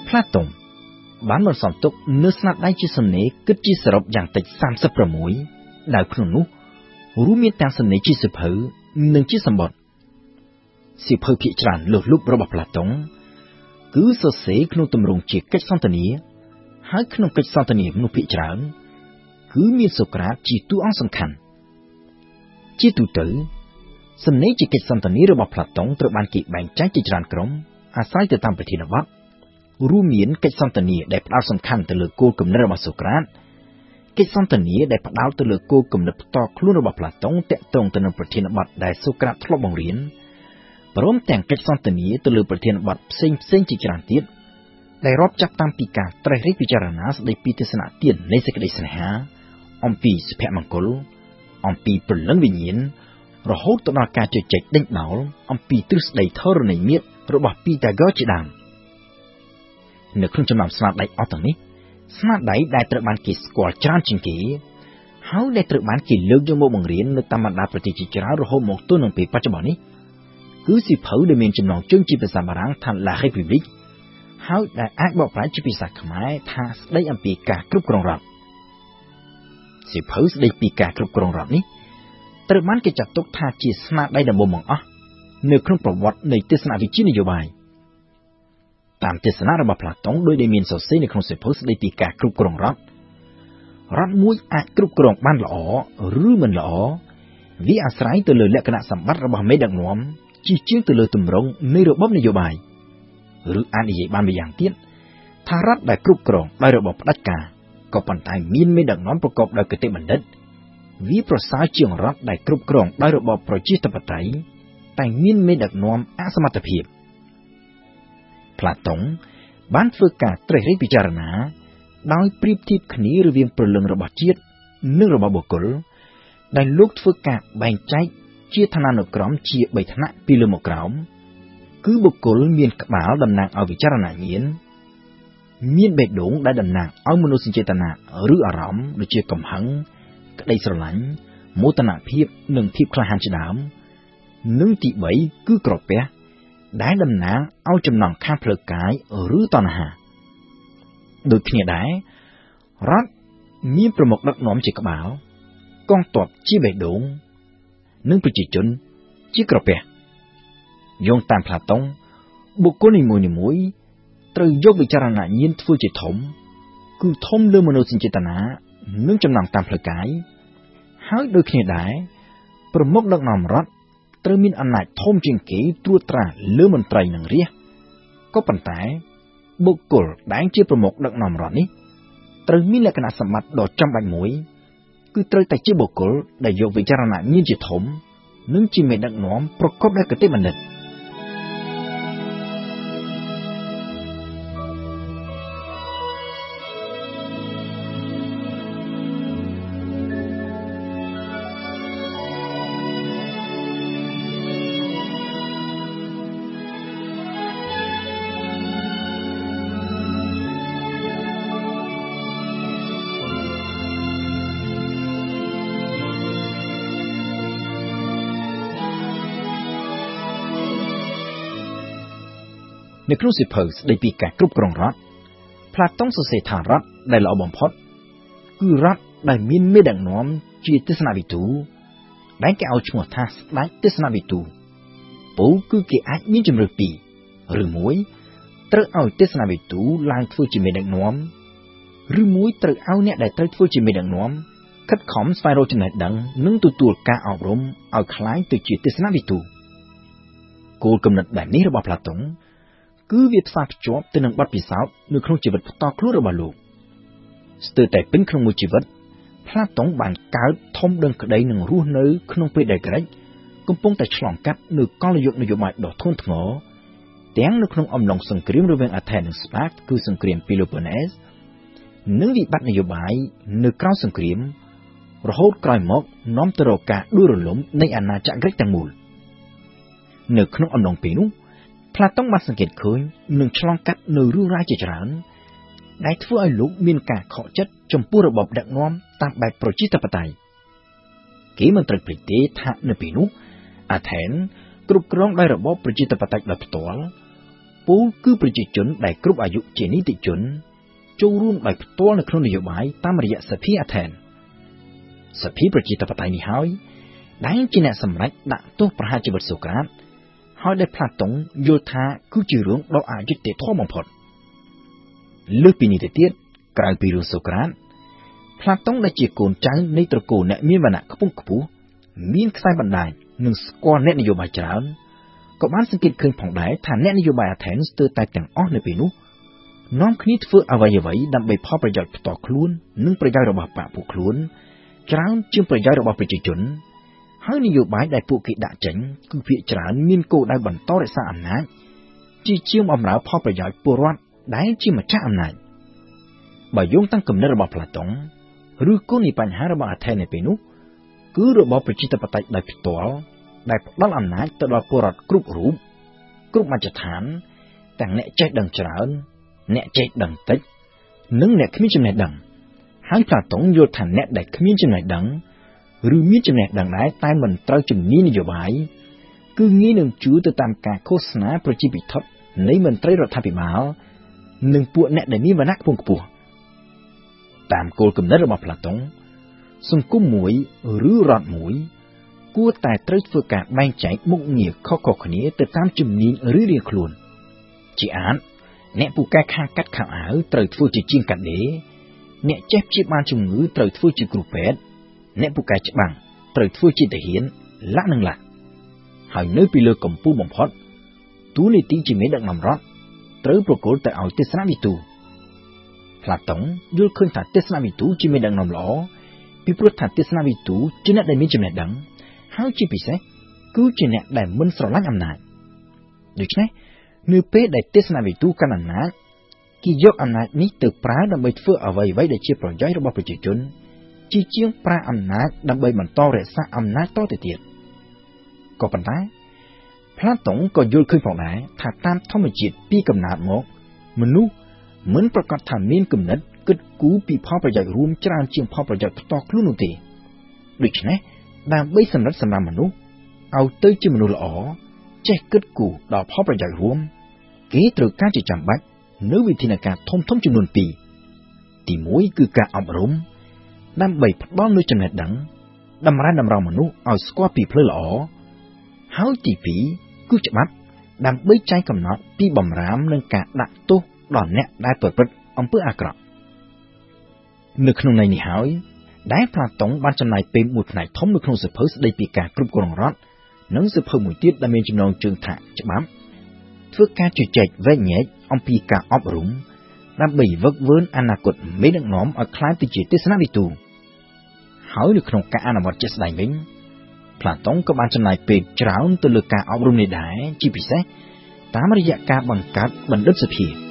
Platon បានបន្សំទុកនៅស្នាដៃជាសំណេរគិតជាសរុបយ៉ាងតិច36ដែលក្នុងនោះរួមមានទាំងសំណេរជាសៀវភៅនិងជាសម្បត្តិសៀវភៅភាគច្រើនលើសលប់របស់ Platon គឺសរសេរក្នុងទម្រង់ជាកិច្ចសន្ទនាហើយក្នុងកិច្ចសន្ទនានោះភាគច្រើនគឺមានសូក្រាតជាតួអង្គសំខាន់ជាទូទៅសំណេរជាកិច្ចសន្ទនារបស់ Platon ត្រូវបានគេបែងចែកជាច្រើនក្រុមអាស្រ័យទៅតាមប្រធានបទរួមមានកិច្ចសន្ទនាដែលផ្ដោតសំខាន់ទៅលើគោលគំនិតរបស់សូក្រាតកិច្ចសន្ទនាដែលផ្ដោតទៅលើគោលគំនិតផ្ទាល់ខ្លួនរបស់ Platon ទាក់ទងទៅនឹងប្រធានបទដែលសូក្រាតធ្លាប់បង្រៀនព្រមទាំងកិច្ចសន្ទនាទៅលើប្រធានបទផ្សេងៗជាច្រើនទៀតដែលរាប់ចាប់តាំងពីការត្រេះរិះពិចារណាស្ដីពីទស្សនៈទាននៃសេចក្តីស្នេហាអំពីសុភមង្គលអំពីព្រលឹងវិញ្ញាណរហូតទៅដល់ការជជែកដេញដោលអំពីទ្រឹស្ដីធរណីមាត្ររបស់ Pythagore ជាដើមនៅក្នុងចំណោមស្នាដៃអស់ទាំងនេះស្នាដៃដែលត្រូវបានគេស្គាល់ច្រើនជាងគេហើយដែលត្រូវបានគេលើកយកមកបង្រៀននៅតាមបណ្ដាប្រទេសជាច្រើនរហូតមកទល់នឹងពេលបច្ចុប្បន្ននេះគឺសៀវភៅដែលមានចំណងជើងជាភាសាបារាំងថា La République ហើយដែលអាចបកប្រែជាភាសាខ្មែរថាស្ដីអំពីការគ្រប់គ្រងរដ្ឋសៀវភៅស្ដីពីការគ្រប់គ្រងរដ្ឋនេះត្រូវបានគេចាត់ទុកថាជាស្នាដៃដំបូងបង្អស់នៅក្នុងប្រវត្តិនៃទស្សនវិជ្ជានយោបាយតាមទស្សនៈរបស់ Platon ដោយដែលមានសរសេរនៅក្នុងសៀវភៅស្ដីពីការគ្រប់គ្រងរដ្ឋមួយអាចគ្រប់គ្រងបានល្អឬមិនល្អវាអាស្រ័យទៅលើលក្ខណៈសម្បត្តិរបស់មេដឹកនាំជាជាងទៅលើទម្រង់នៃរបបនយោបាយឬអាចនិយាយបានម្យ៉ាងទៀតថារដ្ឋដែលគ្រប់គ្រងដោយរបបផ្ដាច់ការក៏ប៉ុន្តែមានមេដឹកនាំប្រកបដោយគតិបណ្ឌិតវាប្រសើរជាងរដ្ឋដែលគ្រប់គ្រងដោយរបបប្រជាធិបតេយ្យតែមានមេដឹកនាំអសមត្ថភាពPlaton បានធ្វើការត្រេះរិះពិចារណាដោយប្រៀបធៀបគ្នារវាងព្រលឹងរបស់ជាតិនិងរបស់បុគ្គលដែលលោកធ្វើការបែងចែកជាឋានានុក្រមជា3ថ្នាក់ពីលើមកក្រោមគឺបុគ្គលមានក្បាលតំណាងឲ្យវិចារណញ្ញាណមានបេះដូងដែលតំណាងឲ្យមនោសញ្ចេតនាឬអារម្មណ៍ដូចជាកំហឹងក្តីស្រឡាញ់មោទនភាពនិងភាពក្លាហានជាដើមនិងទី3គឺក្រពះដែលតំណាងឲ្យចំណង់ខាងផ្លូវកាយឬតណ្ហាដូចគ្នាដែររដ្ឋមានប្រមុខដឹកនាំជាក្បាលកងទ័ពជាបេះដូងនិងប្រជាជនជាក្រពះយោងតាម Platon បុគ្គលនីមួយៗត្រូវយកវិចារណញ្ញាណធ្វើជាធំគឺធំលើមនោសញ្ចេតនានិងចំណង់តាមផ្លូវកាយហើយដូចគ្នាដែរប្រមុខដឹកនាំរដ្ឋត្រូវមានអំណាចធំជាងគេត្រួតត្រាលើមន្ត្រីនិងរាស្ត្រក៏ប៉ុន្តែបុគ្គលដែលជាប្រមុខដឹកនាំរដ្ឋនេះត្រូវមានលក្ខណៈសម្បត្តិដ៏ចាំបាច់មួយគឺត្រូវតែជាបុគ្គលដែលយកវិចារណញ្ញាណជាធំនិងជាមេដឹកនាំប្រកបដោយគតិបណ្ឌិតនៅក្នុងសៀវភៅស្ដីពីការគ្រប់គ្រងរដ្ឋ Platon សរសេរថារដ្ឋដែលល្អបំផុតគឺរដ្ឋដែលមានមេដឹកនាំជាទស្សនវិទូដែលគេឲ្យឈ្មោះថាស្ដេចទស្សនវិទូពោលគឺគេអាចមានជំរើសពីរឬមួយត្រូវឲ្យទស្សនវិទូឡើងធ្វើជាមេដឹកនាំឬមួយត្រូវឲ្យអ្នកដែលត្រូវធ្វើជាមេដឹកនាំខិតខំស្វែងរកចំណេះដឹងនិងទទួលការអប់រំឲ្យคล้ายទៅជាទស្សនវិទូគោលគំនិតបែបនេះរបស់ Platonគឺវាផ្សារភ្ជាប់ទៅនឹងបទពិសោធន៍នៅក្នុងជីវិតផ្ទាល់ខ្លួនរបស់លោកស្ទើរតែពេញក្នុងមួយជីវិត Platon បានកើតធំដឹងក្តីនឹងរស់នៅក្នុងពេលដែលក្រិចកំពុងតែឆ្លងកាត់នៅកលយុគនយោបាយដ៏ធ្ងន់ធ្ងរទាំងនៅក្នុងអំឡុងសង្គ្រាមរវាងអាថែននិងស្បាតគឺសង្គ្រាមពីឡូប៉ូណេសនិងវិបត្តិនយោបាយនៅក្រៅសង្គ្រាមរហូតក្រោយមកនាំទៅរកការដួលរលំនៃអាណាចក្រក្រិចទាំងមូលនៅក្នុងអំឡុងពេលនោះPlaton បានសង្កេតឃើញនឹងឆ្លងកាត់នៅរឿងរ៉ាវជាច្រើនដែលធ្វើឲ្យលោកមានការខកចិត្តចំពោះរបបដឹកនាំតាមបែបប្រជាធិបតេយ្យគេមិនត្រូវភ្លេចទេថានៅពេលនោះអាថែនគ្រប់គ្រងដោយរបបប្រជាធិបតេយ្យដោយផ្ទាល់ពូលគឺប្រជាជនដែលគ្រប់អាយុជានីតិជនចូលរួមដោយផ្ទាល់នៅក្នុងនយោបាយតាមរយៈសភាអាថែនសភាប្រជាធិបតេយ្យនេះហើយដែលជាអ្នកសម្រេចដាក់ទោសប្រហារជីវិតសូក្រាតហើយដែលផ្លាតុងយល់ថាគឺជារឿងដ៏អយុត្តិធម៌បំផុតលើសពីនេះទៅទៀតក្រៅពីរឿងសូក្រាតផ្លាតុងដែលជាកូនចៅនៃត្រកូលអ្នកមានវណ្ណៈខ្ពង់ខ្ពស់មានខ្សែបណ្ដាញនិងស្គាល់អ្នកនយោបាយច្រើនក៏បានសង្កេតឃើញផងដែរថាអ្នកនយោបាយអាថែនស្ទើរតែទាំងអស់នៅពេលនោះនាំគ្នាធ្វើអ្វីៗដើម្បីផលប្រយោជន៍ផ្ទាល់ខ្លួននិងប្រយោជន៍របស់បកពួកខ្លួនច្រើនជាងប្រយោជន៍របស់ប្រជាជនហើយនយោបាយដែលពួកគេដាក់ចេញគឺភាគច្រើនមានគោលដៅបន្តរក្សាអំណាចជាងបម្រើផលប្រយោជន៍ពលរដ្ឋដែលជាម្ចាស់អំណាចបើយោងតាមគំនិតរបស់ផ្លាតុងឬគោលនៃបញ្ហារបស់អាថែននៅពេលនោះគឺរបបប្រជាធិបតេយ្យដោយផ្ទាល់ដែលផ្ដល់អំណាចទៅដល់ពលរដ្ឋគ្រប់រូបគ្រប់មជ្ឈដ្ឋានទាំងអ្នកចេះដឹងច្រើនអ្នកចេះដឹងតិចនិងអ្នកគ្មានចំណេះដឹងហើយផ្លាតុងយល់ថាអ្នកដែលគ្មានចំណេះដឹងឬមានចំណេះដឹងដែរតែមិនត្រូវជំនាញនយោបាយគឺងាយនឹងជួយទៅតាមការឃោសនាប្រជាពិធនៃមន្ត្រីរដ្ឋាភិបាលនិងពួកអ្នកដែលមានវណ្ណៈខ្ពង់ខ្ពស់តាមគោលគំនិតរបស់ផ្លាតុងសង្គមមួយឬរដ្ឋមួយគួរតែត្រូវធ្វើការបែងចែកមុខងារខុសៗគ្នាទៅតាមជំនាញឬរៀងខ្លួនជាអាចអ្នកពូកែខាងកាត់ខោអាវត្រូវធ្វើជាជាងកាត់ដេរអ្នកចេះព្យាបាលជំងឺត្រូវធ្វើជាគ្រូពេទ្យអ្នកពូកែច្បាំងត្រូវធ្វើជាទាហានលក្ខនឹងលក្ខហើយនៅពីលើកំពូលបំផុតទូនីតិជាមេដឹកនាំរដ្ឋត្រូវប្រគល់ទៅឲ្យទស្សនវិទូផ្លាតុងយល់ឃើញថាទស្សនវិទូជាមេដឹកនាំល្អពីព្រោះថាទស្សនវិទូជាអ្នកដែលមានចំណេះដឹងហើយជាពិសេសគឺជាអ្នកដែលមិនស្រឡាញ់អំណាចដូច្នេះនៅពេលដែលទស្សនវិទូកាន់អំណាចគេយកអំណាចនេះទៅប្រើដើម្បីធ្វើអ្វីៗដែលជាប្រយោជន៍របស់ប្រជាជនជាងប្រើអំណាចដើម្បីបន្តរក្សាអំណាចតទៅទៀតក៏ប៉ុន្តែផ្លាតុងក៏យល់ឃើញផងដែរថាតាមធម្មជាតិពីកំណើតមកមនុស្សមិនប្រកាសថាមានគំនិតគិតគូរពីផលប្រយោជន៍រួមច្រើនជាងផលប្រយោជន៍ផ្ទាល់ខ្លួននោះទេដូច្នេះដើម្បីសម្រាប់មនុស្សឲ្យទៅជាមនុស្សល្អចេះគិតគូរដល់ផលប្រយោជន៍រួមគេត្រូវការជាចាំបាច់នៅវិធានការធំចំនួន2ទី1គឺការអប់រំដើម្បីផ្ដល់នូវចំណេះដឹងតម្រង់មនុស្សឲ្យស្គាល់ពីផ្លូវល្អហើយទី2គឺច្បាប់ដើម្បីចែងកំណត់ពីបម្រាមនិងការដាក់ទោសដល់អ្នកដែលប្រព្រឹត្តអំពើអាក្រក់នៅក្នុងន័យនេះហើយដែលផ្លាតុងបានចំណាយពេលមួយផ្នែកធំនៅក្នុងសៀវភៅស្ដីពីការគ្រប់គ្រងរដ្ឋនិងសៀវភៅមួយទៀតដែលមានចំណងជើងថាច្បាប់ធ្វើការជជែកវែកញែកអំពីការអប់រំដើម្បីវឹកវើអនាគតមេដឹកនាំឲ្យក្លាយទៅជាទស្សនវិទូហើយនៅក្នុងការអនុវត្តជាក់ស្ដែងវិញផ្លាតុងក៏បានចំណាយពេលច្រើនទៅលើការអប់រំនេះដែរជាពិសេសតាមរយៈការបង្កើតបណ្ឌិតសភា